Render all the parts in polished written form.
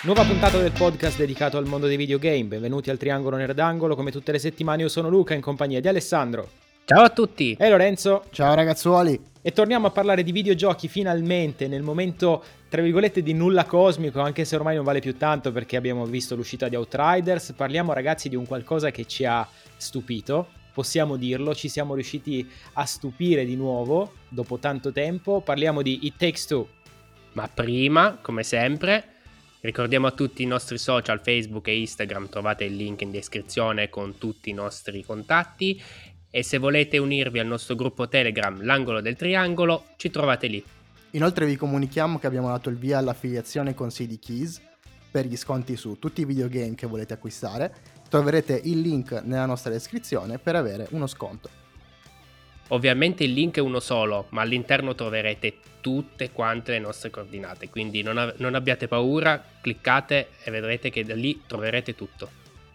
Nuova puntata del podcast dedicato al mondo dei videogame. Benvenuti al Triangolo Nerdangolo. Come tutte le settimane io sono Luca in compagnia di Alessandro. Ciao a tutti. E Lorenzo. Ciao ragazzuoli. E torniamo a parlare di videogiochi finalmente nel momento, tra virgolette, di nulla cosmico, anche se ormai non vale più tanto perché abbiamo visto l'uscita di Outriders. Parliamo, ragazzi, di un qualcosa che ci ha stupito. Possiamo dirlo, ci siamo riusciti a stupire di nuovo dopo tanto tempo. Parliamo di It Takes Two. Ma prima, come sempre, ricordiamo a tutti i nostri social, Facebook e Instagram, trovate il link in descrizione con tutti i nostri contatti. E se volete unirvi al nostro gruppo Telegram, l'Angolo del Triangolo, ci trovate lì. Inoltre vi comunichiamo che abbiamo dato il via all'affiliazione con CD Keys per gli sconti su tutti i videogame che volete acquistare. Troverete il link nella nostra descrizione per avere uno sconto. Ovviamente il link è uno solo, ma all'interno troverete tutte quante le nostre coordinate, quindi non abbiate paura, cliccate e vedrete che da lì troverete tutto.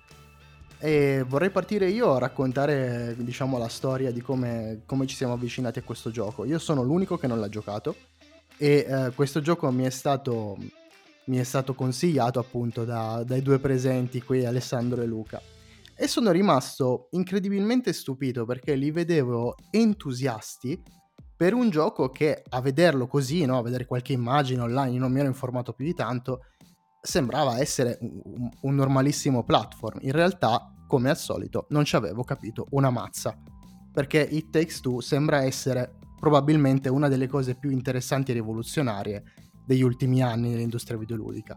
E vorrei partire io a raccontare, diciamo, la storia di come ci siamo avvicinati a questo gioco. Io sono l'unico che non l'ha giocato e questo gioco mi è stato consigliato appunto dai due presenti qui, Alessandro e Luca. E sono rimasto incredibilmente stupito perché li vedevo entusiasti per un gioco che, a vederlo così, no, a vedere qualche immagine online, non mi ero informato più di tanto, sembrava essere un normalissimo platform. In realtà, come al solito, non ci avevo capito una mazza, perché It Takes Two sembra essere probabilmente una delle cose più interessanti e rivoluzionarie degli ultimi anni nell'industria videoludica.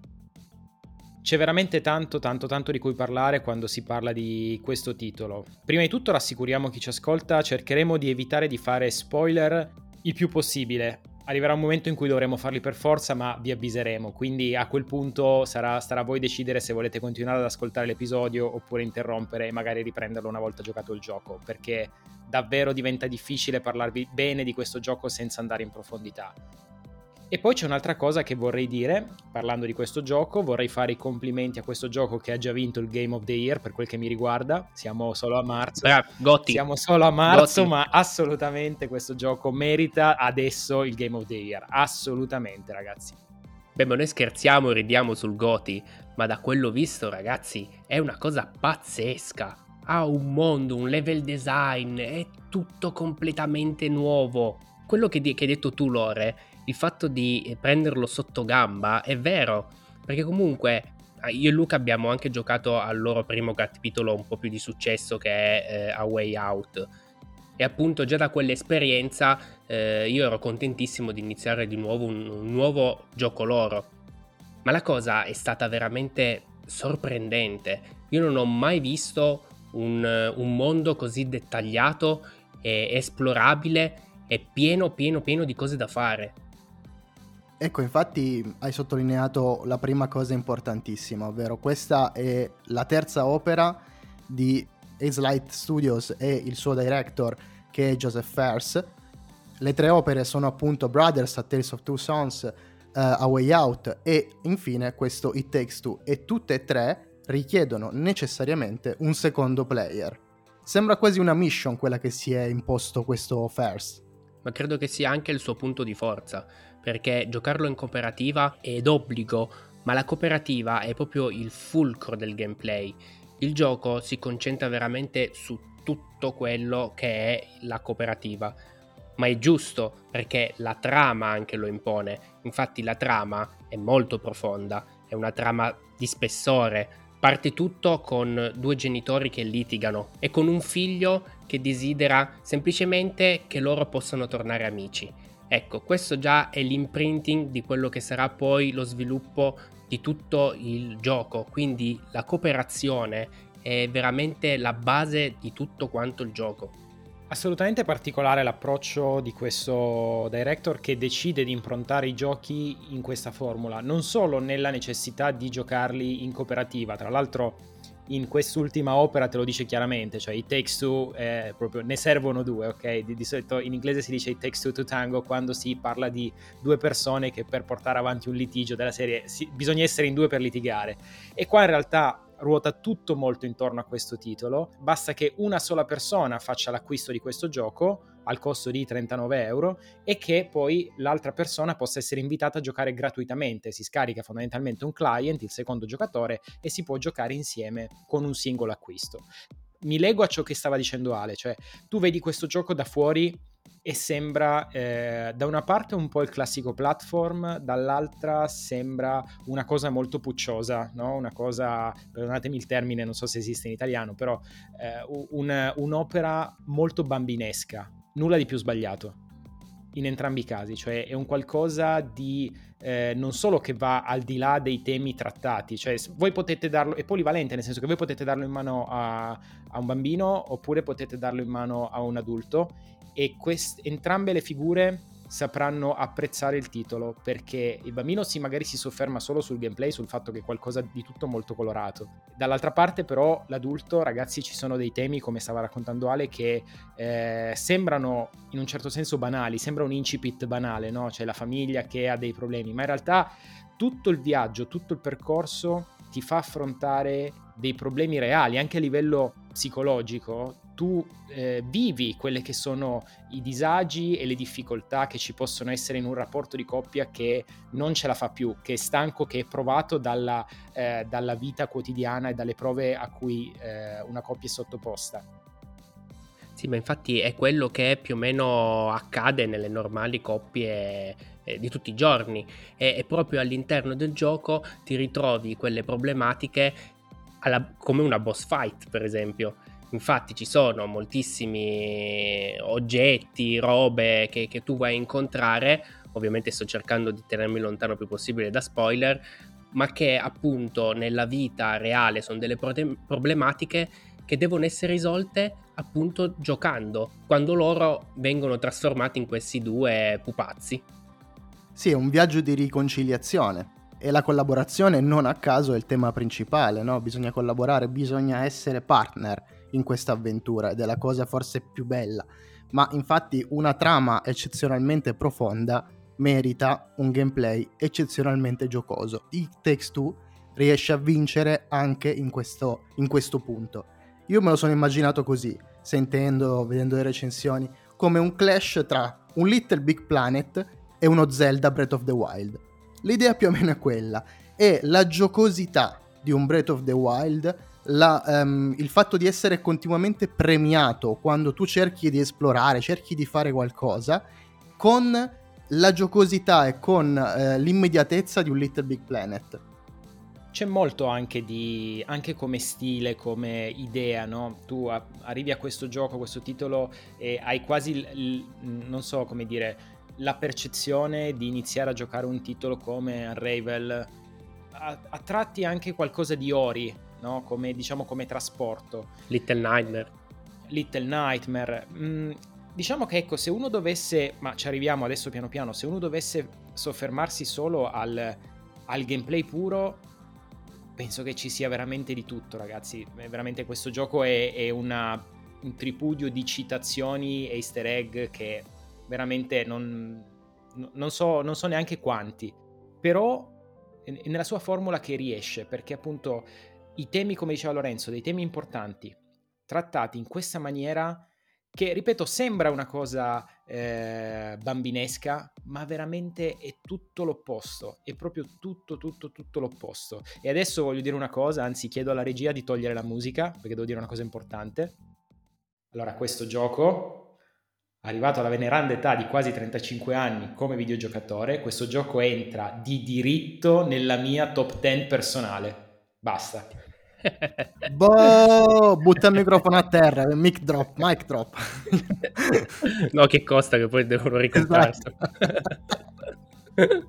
C'è veramente tanto di cui parlare quando si parla di questo titolo. Prima di tutto rassicuriamo chi ci ascolta, cercheremo di evitare di fare spoiler il più possibile. Arriverà un momento in cui dovremo farli per forza, ma vi avviseremo, quindi a quel punto starà a voi decidere se volete continuare ad ascoltare l'episodio oppure interrompere e magari riprenderlo una volta giocato il gioco, perché davvero diventa difficile parlarvi bene di questo gioco senza andare in profondità. E poi c'è un'altra cosa che vorrei dire, parlando di questo gioco, vorrei fare i complimenti a questo gioco che ha già vinto il Game of the Year per quel che mi riguarda, siamo solo a marzo, siamo solo a marzo, Gotti. Ma assolutamente questo gioco merita adesso il Game of the Year, assolutamente ragazzi. Beh, ma noi scherziamo e ridiamo sul Goti, ma da quello visto ragazzi è una cosa pazzesca, ha un mondo, un level design, è tutto completamente nuovo. Quello che hai detto tu, Lore, il fatto di prenderlo sotto gamba è vero, perché comunque io e Luca abbiamo anche giocato al loro primo capitolo un po' più di successo che è A Way Out, e appunto già da quell'esperienza io ero contentissimo di iniziare di nuovo un nuovo gioco loro, ma la cosa è stata veramente sorprendente. Io non ho mai visto un mondo così dettagliato e esplorabile e pieno di cose da fare. Ecco, infatti hai sottolineato la prima cosa importantissima, ovvero questa è la terza opera di Hazelight Studios e il suo director, che è Joseph Fares. Le tre opere sono appunto Brothers, A Tales of Two Sons, A Way Out e infine questo It Takes Two, e tutte e tre richiedono necessariamente un secondo player. Sembra quasi una mission quella che si è imposto questo Fares. Ma credo che sia anche il suo punto di forza, perché giocarlo in cooperativa è d'obbligo, ma la cooperativa è proprio il fulcro del gameplay. Il gioco si concentra veramente su tutto quello che è la cooperativa, ma è giusto perché la trama anche lo impone. Infatti la trama è molto profonda, è una trama di spessore. Parte tutto con due genitori che litigano e con un figlio che desidera semplicemente che loro possano tornare amici. Ecco, questo già è l'imprinting di quello che sarà poi lo sviluppo di tutto il gioco, quindi la cooperazione è veramente la base di tutto quanto il gioco. Assolutamente particolare l'approccio di questo director che decide di improntare i giochi in questa formula, non solo nella necessità di giocarli in cooperativa, tra l'altro in quest'ultima opera te lo dice chiaramente, cioè It Takes Two proprio ne servono due, ok? Di solito in inglese si dice It Takes Two to Tango quando si parla di due persone che per portare avanti un litigio della serie bisogna essere in due per litigare, e qua in realtà ruota tutto molto intorno a questo titolo. Basta che una sola persona faccia l'acquisto di questo gioco al costo di 39 euro e che poi l'altra persona possa essere invitata a giocare gratuitamente. Si scarica fondamentalmente un client, il secondo giocatore, e si può giocare insieme con un singolo acquisto. Mi lego a ciò che stava dicendo Ale, cioè tu vedi questo gioco da fuori e sembra da una parte un po' il classico platform, dall'altra sembra una cosa molto pucciosa, no? Una cosa, perdonatemi il termine, non so se esiste in italiano, però un'opera molto bambinesca, nulla di più sbagliato in entrambi i casi, cioè è un qualcosa di non solo che va al di là dei temi trattati, cioè voi potete darlo, è polivalente, nel senso che voi potete darlo in mano a un bambino oppure potete darlo in mano a un adulto, e entrambe le figure sapranno apprezzare il titolo, perché il bambino magari si sofferma solo sul gameplay, sul fatto che è qualcosa di tutto molto colorato. Dall'altra parte però l'adulto, ragazzi, ci sono dei temi, come stava raccontando Ale, che sembrano in un certo senso banali, sembra un incipit banale, no? C'è la famiglia che ha dei problemi, ma in realtà tutto il viaggio, tutto il percorso ti fa affrontare dei problemi reali, anche a livello psicologico. Tu vivi quelle che sono i disagi e le difficoltà che ci possono essere in un rapporto di coppia che non ce la fa più, che è stanco, che è provato dalla vita quotidiana e dalle prove a cui una coppia è sottoposta. Sì, ma infatti è quello che più o meno accade nelle normali coppie di tutti i giorni, e proprio all'interno del gioco ti ritrovi quelle problematiche come una boss fight, per esempio. Infatti ci sono moltissimi oggetti, robe che tu vai a incontrare, ovviamente sto cercando di tenermi lontano il più possibile da spoiler, ma che appunto nella vita reale sono delle problematiche che devono essere risolte appunto giocando, quando loro vengono trasformati in questi due pupazzi. Sì, è un viaggio di riconciliazione, e la collaborazione non a caso è il tema principale, no? Bisogna collaborare, bisogna essere partner in questa avventura, ed è la cosa forse più bella. Ma infatti una trama eccezionalmente profonda merita un gameplay eccezionalmente giocoso. It Takes Two riesce a vincere anche in questo punto. Io me lo sono immaginato così, vedendo le recensioni, come un clash tra un Little Big Planet e uno Zelda Breath of the Wild. L'idea più o meno è quella, e la giocosità di un Breath of the Wild, il fatto di essere continuamente premiato quando tu cerchi di esplorare, cerchi di fare qualcosa, con la giocosità e con l'immediatezza di un Little Big Planet. C'è molto anche come stile, come idea, no? Tu arrivi a questo gioco, a questo titolo, e hai quasi, non so come dire, la percezione di iniziare a giocare un titolo come Unravel, a tratti anche qualcosa di Ori, no? Come, diciamo, come trasporto. Little Nightmare. Diciamo che, ecco, se uno dovesse, ma ci arriviamo adesso piano piano, se uno dovesse soffermarsi solo al gameplay puro, penso che ci sia veramente di tutto, ragazzi. Veramente questo gioco è un tripudio di citazioni e easter egg che veramente non so neanche quanti, però è nella sua formula che riesce, perché appunto i temi, come diceva Lorenzo, dei temi importanti trattati in questa maniera che, ripeto, sembra una cosa bambinesca, ma veramente è tutto l'opposto, è proprio tutto l'opposto. E adesso voglio dire una cosa, anzi chiedo alla regia di togliere la musica, perché devo dire una cosa importante. Allora, questo gioco, arrivato alla veneranda età di quasi 35 anni come videogiocatore, questo gioco entra di diritto nella mia top 10 personale. Basta. Boh, butta il microfono a terra, mic drop. No, che costa, che poi devono ricomprarlo. Esatto.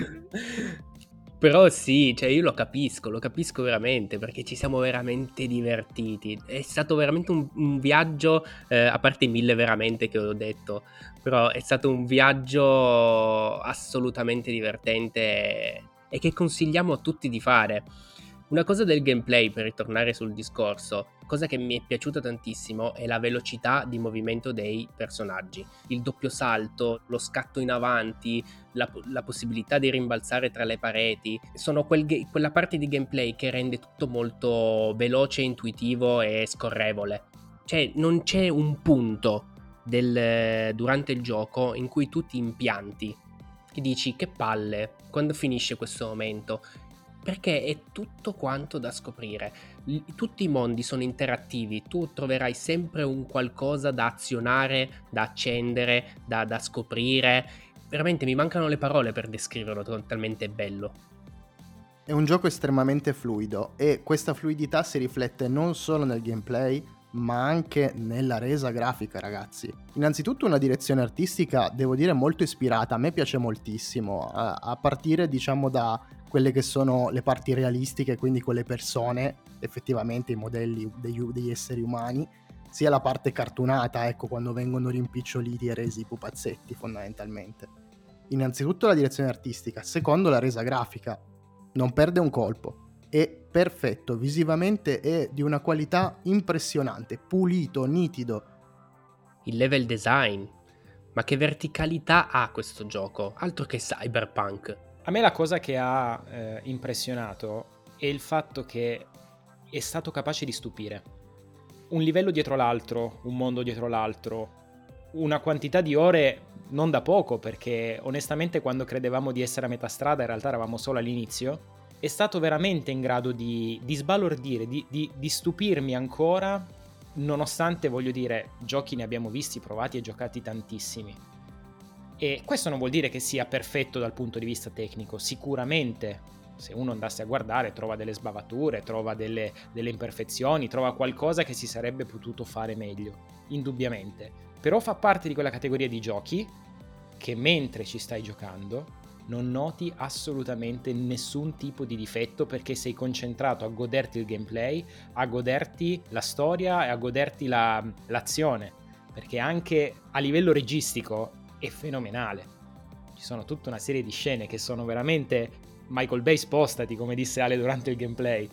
Però sì, cioè io lo capisco veramente, perché ci siamo veramente divertiti. È stato veramente un viaggio, a parte i 1000 veramente che ho detto, però è stato un viaggio assolutamente divertente e che consigliamo a tutti di fare. Una cosa del gameplay, per ritornare sul discorso, cosa che mi è piaciuta tantissimo è la velocità di movimento dei personaggi. Il doppio salto, lo scatto in avanti, la possibilità di rimbalzare tra le pareti, sono quella parte di gameplay che rende tutto molto veloce, intuitivo e scorrevole. Cioè non c'è un punto durante il gioco in cui tu ti impianti, che dici che palle, quando finisce questo momento? Perché è tutto quanto da scoprire. Tutti i mondi sono interattivi, tu troverai sempre un qualcosa da azionare, da accendere, da scoprire. Veramente mi mancano le parole per descriverlo, talmente bello. È un gioco estremamente fluido e questa fluidità si riflette non solo nel gameplay, ma anche nella resa grafica, ragazzi. Innanzitutto una direzione artistica, devo dire, molto ispirata. A me piace moltissimo, a partire, diciamo, da quelle che sono le parti realistiche, quindi con le persone, effettivamente i modelli degli esseri umani, sia la parte cartunata, ecco, quando vengono rimpiccioliti e resi pupazzetti, fondamentalmente. Innanzitutto la direzione artistica, secondo la resa grafica. Non perde un colpo. È perfetto, visivamente è di una qualità impressionante, pulito, nitido. Il level design, ma che verticalità ha questo gioco? Altro che cyberpunk. A me la cosa che ha impressionato è il fatto che è stato capace di stupire. Un livello dietro l'altro, un mondo dietro l'altro, una quantità di ore non da poco, perché onestamente quando credevamo di essere a metà strada in realtà eravamo solo all'inizio. È stato veramente in grado di sbalordire, di stupirmi ancora, nonostante, voglio dire, giochi ne abbiamo visti, provati e giocati tantissimi. E questo non vuol dire che sia perfetto dal punto di vista tecnico. Sicuramente, se uno andasse a guardare, trova delle sbavature, trova delle imperfezioni, trova qualcosa che si sarebbe potuto fare meglio, indubbiamente. Però fa parte di quella categoria di giochi che mentre ci stai giocando non noti assolutamente nessun tipo di difetto, perché sei concentrato a goderti il gameplay, a goderti la storia e a goderti l'azione, perché anche a livello registico è fenomenale. Ci sono tutta una serie di scene che sono veramente Michael Bay spostati, come disse Ale durante il gameplay.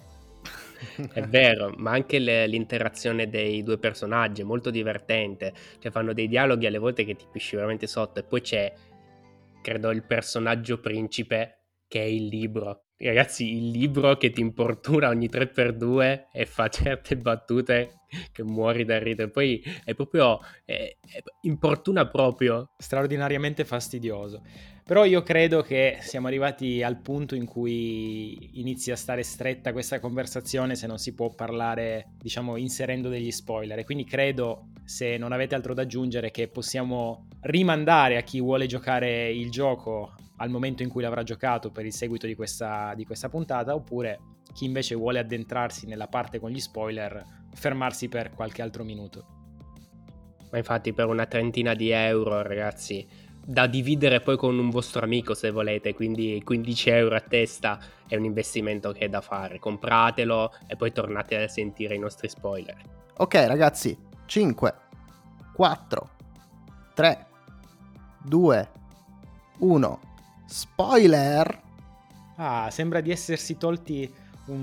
È vero, ma anche l'interazione dei due personaggi è molto divertente, cioè fanno dei dialoghi alle volte che ti pisci veramente sotto. E poi c'è, credo, il personaggio principe che è il libro. Ragazzi, il libro che ti importuna ogni 3x2 e fa certe battute che muori da ridere. Poi è proprio importuna proprio. Straordinariamente fastidioso. Però io credo che siamo arrivati al punto in cui inizia a stare stretta questa conversazione se non si può parlare, diciamo, inserendo degli spoiler. E quindi credo, se non avete altro da aggiungere, che possiamo rimandare a chi vuole giocare il gioco al momento in cui l'avrà giocato per il seguito di questa puntata, oppure chi invece vuole addentrarsi nella parte con gli spoiler, fermarsi per qualche altro minuto. Ma infatti per una trentina di euro, ragazzi, da dividere poi con un vostro amico se volete, quindi 15 euro a testa è un investimento che è da fare. Compratelo e poi tornate a sentire i nostri spoiler. Ok ragazzi, 5, 4, 3, 2, 1, spoiler! Ah, sembra di essersi tolti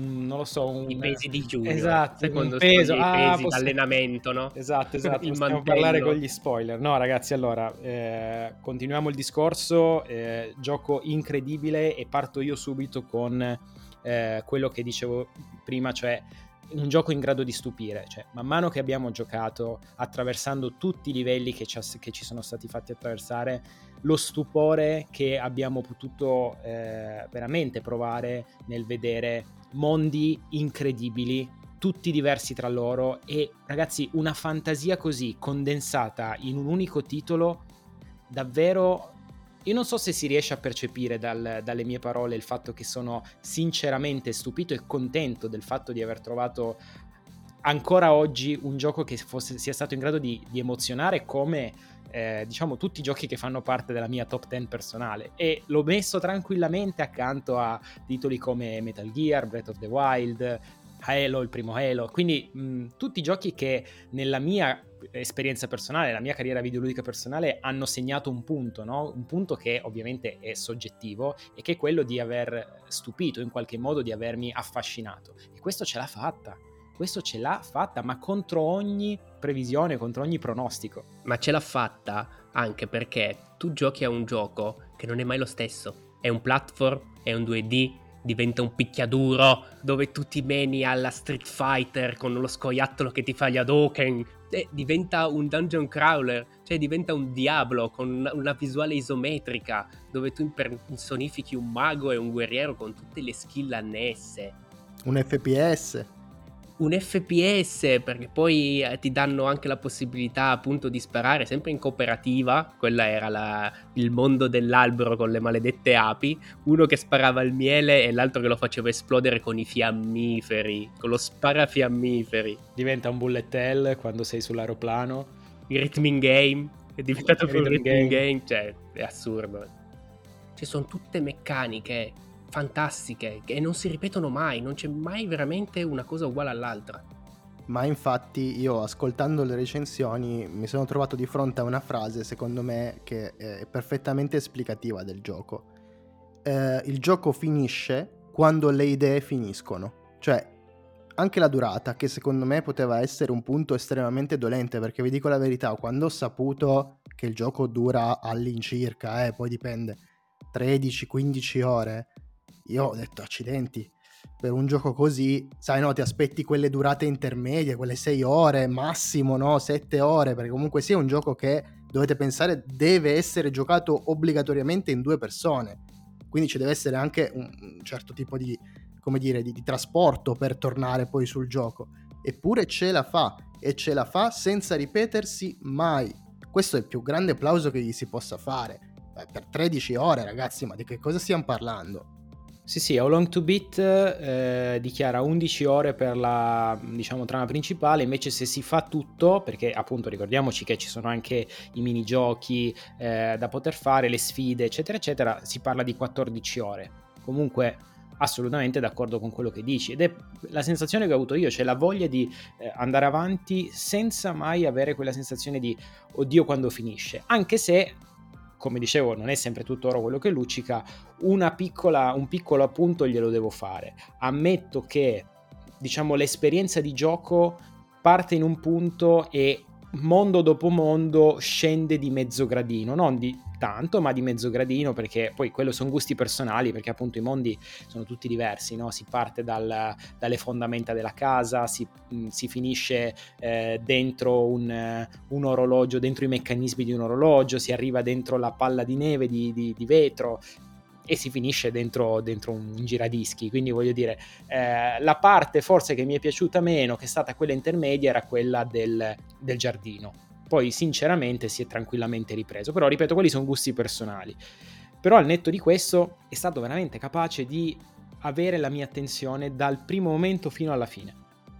i pesi di Giulio. Esatto, sai quando un peso. i pesi d'allenamento, no? Esatto, Il possiamo mantello. parlare con gli spoiler. No ragazzi, allora continuiamo il discorso. Gioco incredibile, e parto io subito con quello che dicevo prima, cioè un gioco in grado di stupire. Cioè, man mano che abbiamo giocato, attraversando tutti i livelli che ci sono stati fatti attraversare, lo stupore che abbiamo potuto veramente provare nel vedere mondi incredibili, tutti diversi tra loro, e ragazzi, una fantasia così condensata in un unico titolo, davvero. Io non so se si riesce a percepire dalle mie parole il fatto che sono sinceramente stupito e contento del fatto di aver trovato ancora oggi un gioco che sia stato in grado di emozionare come diciamo tutti i giochi che fanno parte della mia top 10 personale, e l'ho messo tranquillamente accanto a titoli come Metal Gear, Breath of the Wild, Halo, il primo Halo, quindi tutti i giochi che nella mia esperienza personale, la mia carriera videoludica personale hanno segnato un punto, no? Un punto che ovviamente è soggettivo e che è quello di aver stupito in qualche modo, di avermi affascinato, e questo ce l'ha fatta, ma contro ogni previsione, contro ogni pronostico. Ma ce l'ha fatta anche perché tu giochi a un gioco che non è mai lo stesso, è un platform, è un 2D, diventa un picchiaduro dove tu ti meni alla Street Fighter con lo scoiattolo che ti fa gli Hadouken, diventa un dungeon crawler, cioè diventa un Diablo con una visuale isometrica dove tu impersonifichi un mago e un guerriero con tutte le skill annesse. Un FPS. Un FPS, perché poi ti danno anche la possibilità appunto di sparare sempre in cooperativa. Quella era il mondo dell'albero con le maledette api, uno che sparava il miele e l'altro che lo faceva esplodere con i fiammiferi, con lo sparafiammiferi. Diventa un bullet hell quando sei sull'aeroplano. Il rhythm game è diventato un rhythm game, cioè è assurdo. Ci sono tutte meccaniche fantastiche che non si ripetono mai, non c'è mai veramente una cosa uguale all'altra. Ma infatti io, ascoltando le recensioni, mi sono trovato di fronte a una frase secondo me che è perfettamente esplicativa del gioco. Il gioco finisce quando le idee finiscono, cioè anche la durata, che secondo me poteva essere un punto estremamente dolente, perché vi dico la verità, quando ho saputo che il gioco dura all'incirca, poi dipende, 13-15 ore, io ho detto accidenti, per un gioco così, sai, no, ti aspetti quelle durate intermedie, quelle 6 ore massimo, no, 7 ore, perché comunque sia un gioco che, dovete pensare, deve essere giocato obbligatoriamente in 2 persone, quindi ci deve essere anche un certo tipo di, come dire, di trasporto per tornare poi sul gioco, eppure ce la fa, e ce la fa senza ripetersi mai. Questo è il più grande applauso che gli si possa fare. Per 13 ore, ragazzi, ma di che cosa stiamo parlando? Sì, How Long to Beat dichiara 11 ore per la, diciamo, trama principale, invece se si fa tutto, perché appunto ricordiamoci che ci sono anche i minigiochi da poter fare, le sfide, eccetera, eccetera, si parla di 14 ore. Comunque assolutamente d'accordo con quello che dici, ed è la sensazione che ho avuto io, cioè la voglia di andare avanti senza mai avere quella sensazione di oddio quando finisce, anche se, come dicevo, non è sempre tutto oro quello che luccica. Un piccolo appunto glielo devo fare. Ammetto che, diciamo, l'esperienza di gioco parte in un punto e mondo dopo mondo scende di mezzo gradino, non di tanto, ma di mezzo gradino, perché poi quello sono gusti personali, perché appunto i mondi sono tutti diversi, no? Si parte dalle fondamenta della casa, si finisce dentro un orologio, dentro i meccanismi di un orologio, si arriva dentro la palla di neve di vetro e si finisce dentro un giradischi. Quindi voglio dire, la parte forse che mi è piaciuta meno, che è stata quella intermedia, era quella del giardino. Poi sinceramente si è tranquillamente ripreso, però ripeto, quelli sono gusti personali. Però al netto di questo è stato veramente capace di avere la mia attenzione dal primo momento fino alla fine.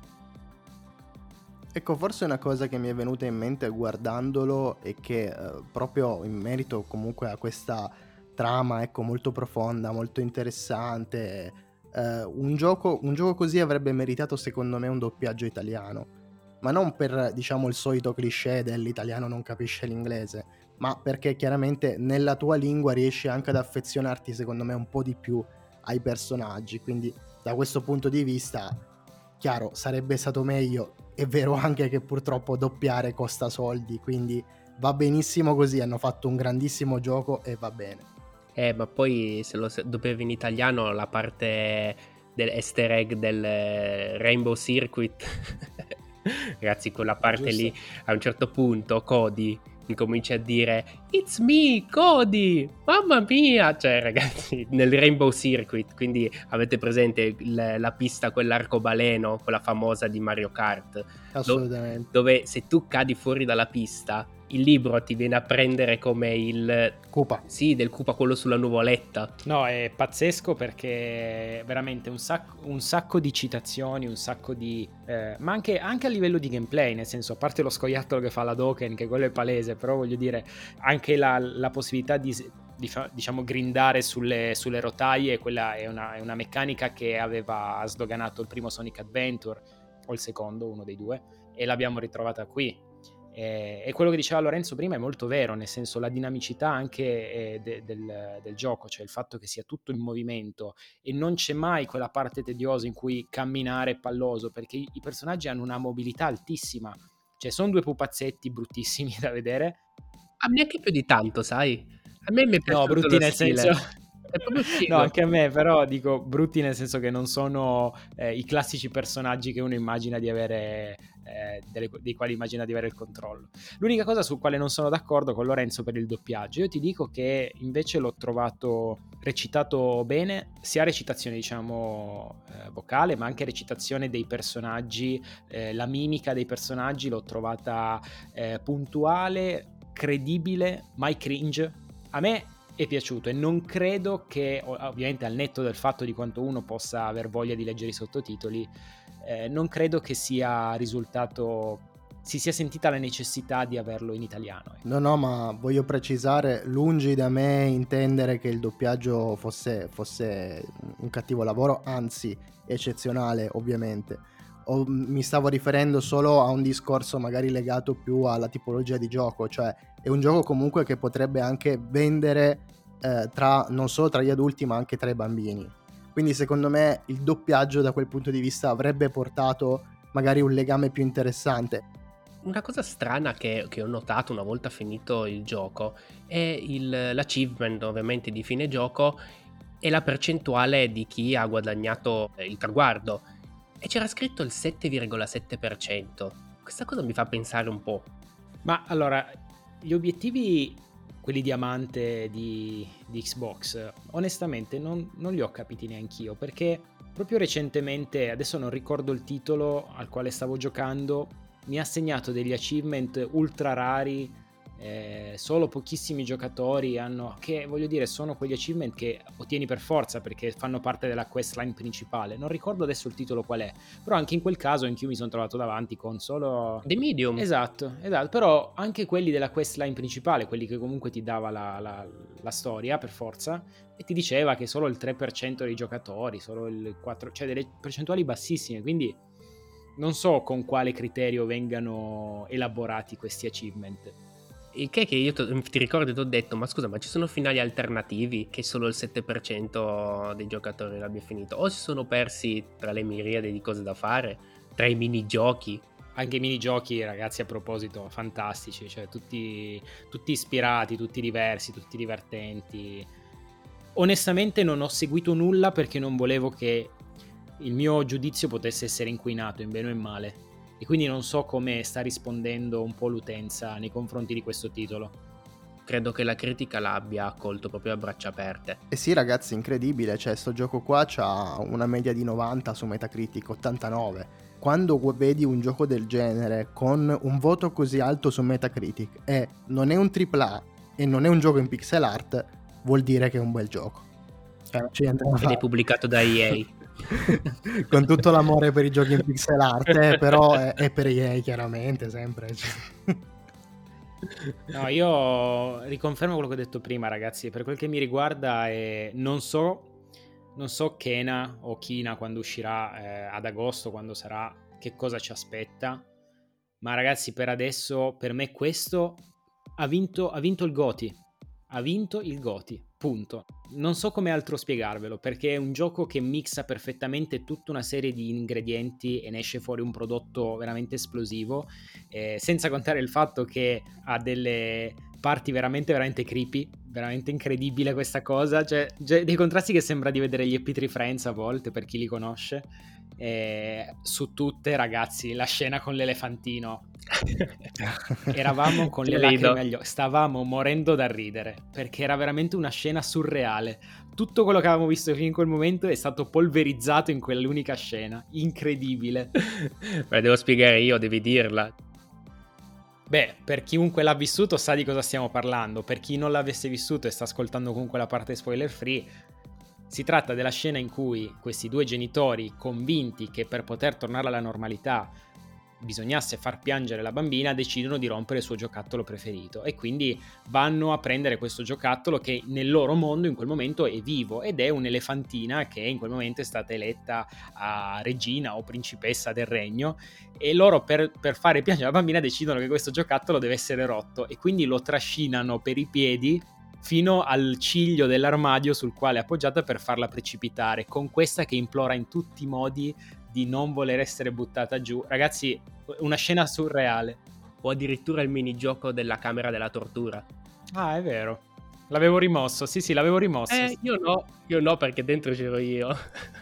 Ecco, forse una cosa che mi è venuta in mente guardandolo è che proprio in merito comunque a questa trama, ecco, molto profonda, molto interessante, un gioco così avrebbe meritato secondo me un doppiaggio italiano, ma non per, diciamo, il solito cliché dell'italiano non capisce l'inglese, ma perché chiaramente nella tua lingua riesci anche ad affezionarti secondo me un po' di più ai personaggi, quindi da questo punto di vista, chiaro, sarebbe stato meglio. È vero anche che purtroppo doppiare costa soldi, quindi va benissimo così, hanno fatto un grandissimo gioco e va bene. Ma poi se lo doppiavi in italiano la parte del easter egg del Rainbow Circuit ragazzi, quella parte Giusto. lì, a un certo punto Cody incomincia a dire "It's me, Cody! Mamma mia!" Cioè, ragazzi, nel Rainbow Circuit, quindi avete presente la pista, quell'arcobaleno, quella famosa di Mario Kart, Assolutamente. dove se tu cadi fuori dalla pista il libro ti viene a prendere come il... Koopa. Sì, del Koopa, quello sulla nuvoletta. No, è pazzesco perché veramente un sacco di citazioni, un sacco di... ma anche a livello di gameplay, nel senso, a parte lo scoiattolo che fa la Doken, che quello è palese, però voglio dire, anche la possibilità di diciamo grindare sulle rotaie, quella è una meccanica che aveva sdoganato il primo Sonic Adventure, o il secondo, uno dei due, e l'abbiamo ritrovata qui. E quello che diceva Lorenzo prima è molto vero, nel senso la dinamicità anche del gioco, cioè il fatto che sia tutto in movimento e non c'è mai quella parte tediosa in cui camminare è palloso, perché i personaggi hanno una mobilità altissima, cioè sono due pupazzetti bruttissimi da vedere. A me anche più di tanto, sai? A me mi è No, piaciuto brutti lo nel stile. senso... È proprio figo. No, anche a me, però dico brutti nel senso che non sono i classici personaggi che uno immagina di avere, dei quali immagina di avere il controllo. L'unica cosa su quale non sono d'accordo con Lorenzo per il doppiaggio, io ti dico che invece l'ho trovato recitato bene, sia recitazione diciamo vocale, ma anche recitazione dei personaggi, la mimica dei personaggi l'ho trovata puntuale, credibile, mai cringe. A me è piaciuto e non credo che, ovviamente al netto del fatto di quanto uno possa aver voglia di leggere i sottotitoli, non credo che sia risultato, si sia sentita la necessità di averlo in italiano. No, ma voglio precisare, lungi da me intendere che il doppiaggio fosse un cattivo lavoro, anzi eccezionale ovviamente. Mi stavo riferendo solo a un discorso magari legato più alla tipologia di gioco, cioè è un gioco comunque che potrebbe anche vendere non solo tra gli adulti ma anche tra i bambini, quindi secondo me il doppiaggio da quel punto di vista avrebbe portato magari un legame più interessante. Una cosa strana che ho notato una volta finito il gioco è l'achievement ovviamente di fine gioco e la percentuale di chi ha guadagnato il traguardo. E c'era scritto il 7,7%. Questa cosa mi fa pensare un po'. Ma allora, gli obiettivi, quelli diamante di Xbox, onestamente non li ho capiti neanch'io, perché proprio recentemente, adesso non ricordo il titolo al quale stavo giocando, mi ha segnato degli achievement ultra rari, solo pochissimi giocatori hanno, che voglio dire sono quegli achievement che ottieni per forza perché fanno parte della questline principale. Non ricordo adesso il titolo qual è, però anche in quel caso anch'io mi sono trovato davanti con solo The Medium. Esatto, però anche quelli della questline principale, quelli che comunque ti dava la storia per forza, e ti diceva che solo il 3% dei giocatori, solo il 4%, cioè delle percentuali bassissime, quindi non so con quale criterio vengano elaborati questi achievement. Il che io ti ricordo, ti ho detto, ma scusa, ma ci sono finali alternativi che solo il 7% dei giocatori l'abbia finito? O si sono persi tra le miriade di cose da fare, tra i minigiochi? Anche i minigiochi, ragazzi, a proposito, fantastici, cioè tutti ispirati, tutti diversi, tutti divertenti. Onestamente non ho seguito nulla perché non volevo che il mio giudizio potesse essere inquinato in bene o in male, e quindi non so come sta rispondendo un po' l'utenza nei confronti di questo titolo. Credo che la critica l'abbia accolto proprio a braccia aperte. E sì ragazzi, incredibile, cioè sto gioco qua c'ha una media di 90 su Metacritic, 89. Quando vedi un gioco del genere con un voto così alto su Metacritic e non è un AAA e non è un gioco in pixel art, vuol dire che è un bel gioco. Ed è pubblicato da EA. Con tutto l'amore per i giochi in pixel art, però è per EA chiaramente sempre. No, io riconfermo quello che ho detto prima, ragazzi. Per quel che mi riguarda, non so Kena o Kina quando uscirà ad agosto, quando sarà, che cosa ci aspetta. Ma ragazzi, per adesso, per me questo ha vinto il GOTY. Ha vinto il GOTY, punto. Non so come altro spiegarvelo, perché è un gioco che mixa perfettamente tutta una serie di ingredienti e ne esce fuori un prodotto veramente esplosivo, senza contare il fatto che ha delle parti veramente veramente creepy, veramente incredibile questa cosa, cioè dei contrasti che sembra di vedere gli Happy Tree Friends a volte, per chi li conosce. Su tutte, ragazzi, la scena con l'elefantino, eravamo con le lacrime agli occhi, stavamo morendo da ridere perché era veramente una scena surreale. Tutto quello che avevamo visto fino in quel momento è stato polverizzato in quell'unica scena, incredibile. Beh, devo spiegare io, devi dirla. Beh, per chiunque l'ha vissuto sa di cosa stiamo parlando, per chi non l'avesse vissuto e sta ascoltando comunque la parte spoiler free, si tratta della scena in cui questi due genitori, convinti che per poter tornare alla normalità bisognasse far piangere la bambina, decidono di rompere il suo giocattolo preferito e quindi vanno a prendere questo giocattolo che nel loro mondo in quel momento è vivo ed è un'elefantina che in quel momento è stata eletta a regina o principessa del regno, e loro per fare piangere la bambina decidono che questo giocattolo deve essere rotto e quindi lo trascinano per i piedi fino al ciglio dell'armadio sul quale è appoggiata per farla precipitare, con questa che implora in tutti i modi di non voler essere buttata giù. Ragazzi, una scena surreale. O addirittura il minigioco della camera della tortura. Ah, è vero. L'avevo rimosso, sì, l'avevo rimosso. Io no perché dentro c'ero io.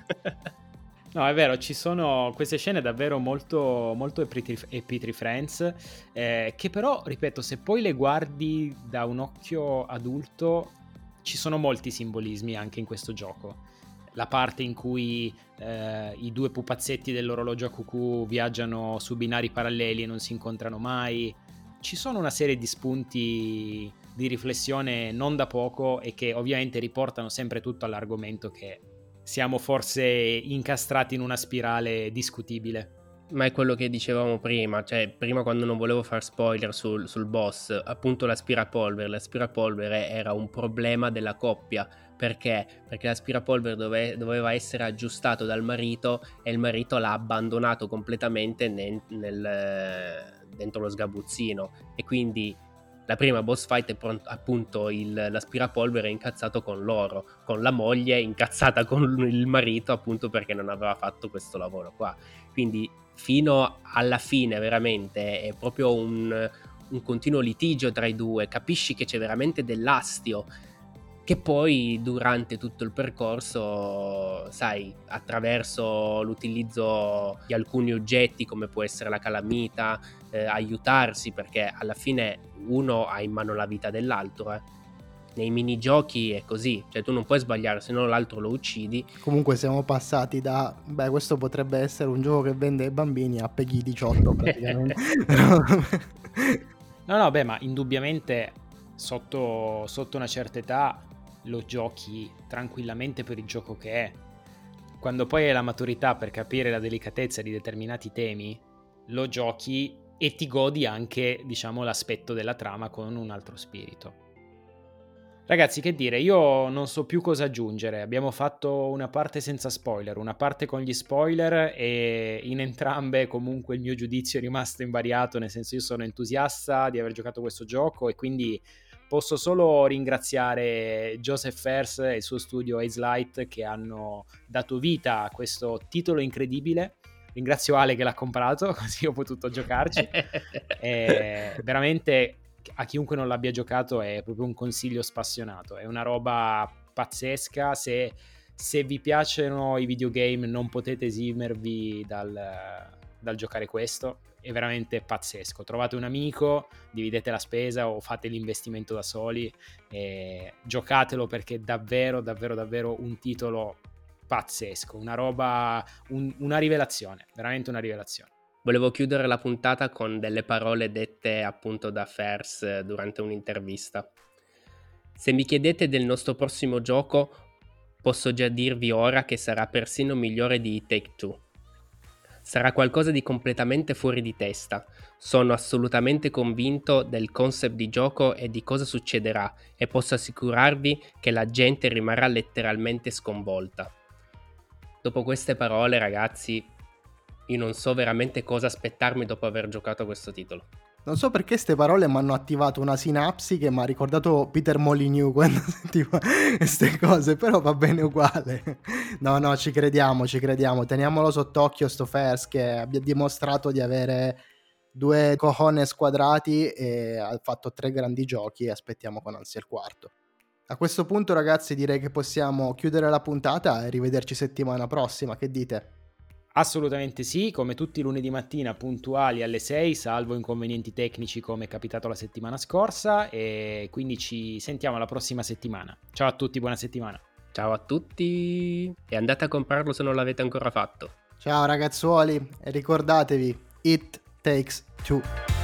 No, è vero, ci sono queste scene davvero molto, molto P3 Friends, che però, ripeto, se poi le guardi da un occhio adulto, ci sono molti simbolismi anche in questo gioco. La parte in cui i due pupazzetti dell'orologio a cucù viaggiano su binari paralleli e non si incontrano mai. Ci sono una serie di spunti di riflessione non da poco e che ovviamente riportano sempre tutto all'argomento che siamo forse incastrati in una spirale discutibile. Ma è quello che dicevamo prima, cioè prima quando non volevo far spoiler sul boss, appunto l'aspirapolvere era un problema della coppia. Perché? Perché l'aspirapolvere doveva essere aggiustato dal marito e il marito l'ha abbandonato completamente dentro lo sgabuzzino, e quindi la prima boss fight è appunto l'aspirapolvere incazzato con loro, con la moglie incazzata con il marito appunto perché non aveva fatto questo lavoro qua. Quindi fino alla fine veramente è proprio un continuo litigio tra i due, capisci che c'è veramente dell'astio, che poi durante tutto il percorso, sai, attraverso l'utilizzo di alcuni oggetti come può essere la calamita, aiutarsi, perché alla fine uno ha in mano la vita dell'altro. Nei minigiochi è così, cioè tu non puoi sbagliare, se no l'altro lo uccidi. Comunque siamo passati da questo potrebbe essere un gioco che vende ai bambini a Peggy 18 praticamente. No, ma indubbiamente sotto una certa età lo giochi tranquillamente per il gioco che è. Quando poi hai la maturità per capire la delicatezza di determinati temi, lo giochi e ti godi anche, diciamo, l'aspetto della trama con un altro spirito. Ragazzi, che dire, io non so più cosa aggiungere. Abbiamo fatto una parte senza spoiler, una parte con gli spoiler, e in entrambe comunque il mio giudizio è rimasto invariato, nel senso io sono entusiasta di aver giocato questo gioco e quindi posso solo ringraziare Joseph Fares e il suo studio Haze Light che hanno dato vita a questo titolo incredibile. Ringrazio Ale che l'ha comprato, così ho potuto giocarci. Veramente, a chiunque non l'abbia giocato è proprio un consiglio spassionato. È una roba pazzesca. Se vi piacciono i videogame non potete esimervi dal giocare questo. È veramente pazzesco. Trovate un amico, dividete la spesa o fate l'investimento da soli e giocatelo, perché è davvero un titolo pazzesco, una roba, una rivelazione, veramente una rivelazione. Volevo chiudere la puntata con delle parole dette appunto da Fares durante un'intervista. Se mi chiedete del nostro prossimo gioco, posso già dirvi ora che sarà persino migliore di Take-Two. Sarà qualcosa di completamente fuori di testa. Sono assolutamente convinto del concept di gioco e di cosa succederà, e posso assicurarvi che la gente rimarrà letteralmente sconvolta. Dopo queste parole, ragazzi, io non so veramente cosa aspettarmi dopo aver giocato a questo titolo. Non so perché queste parole mi hanno attivato una sinapsi che mi ha ricordato Peter Molyneux quando sentivo queste cose, però va bene uguale. No, ci crediamo, teniamolo sott'occhio sto Fares che abbia dimostrato di avere due cojones quadrati e ha fatto 3 grandi giochi e aspettiamo con ansia il quarto. A questo punto, ragazzi, direi che possiamo chiudere la puntata e rivederci settimana prossima, che dite? Assolutamente sì, come tutti i lunedì mattina puntuali alle 6, salvo inconvenienti tecnici come è capitato la settimana scorsa, e quindi ci sentiamo la prossima settimana. Ciao a tutti, buona settimana. Ciao a tutti e andate a comprarlo se non l'avete ancora fatto. Ciao ragazzuoli e ricordatevi, It Takes Two.